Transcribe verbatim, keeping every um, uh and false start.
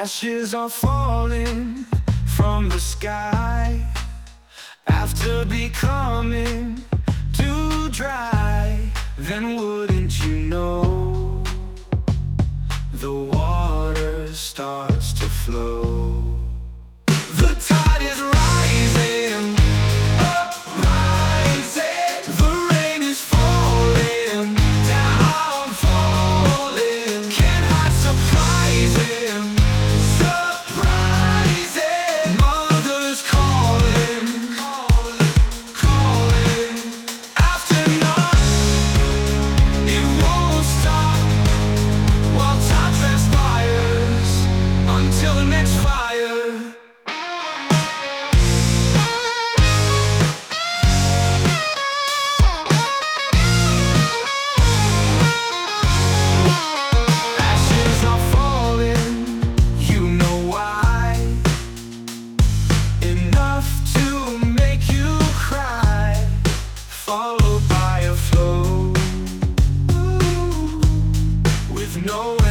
Ashes are falling from the sky after becoming too dry. Then wouldn't you know, the water starts to flow. The tide is rising, up rising. The rain is falling, down falling. Can't hide surprising, surprising. Mother's calling, calling. Afternoon, it won't stop while time transpires until the next fire. Ashes are falling, you know why. Enough to make you cry, followed by a flow, ooh, with no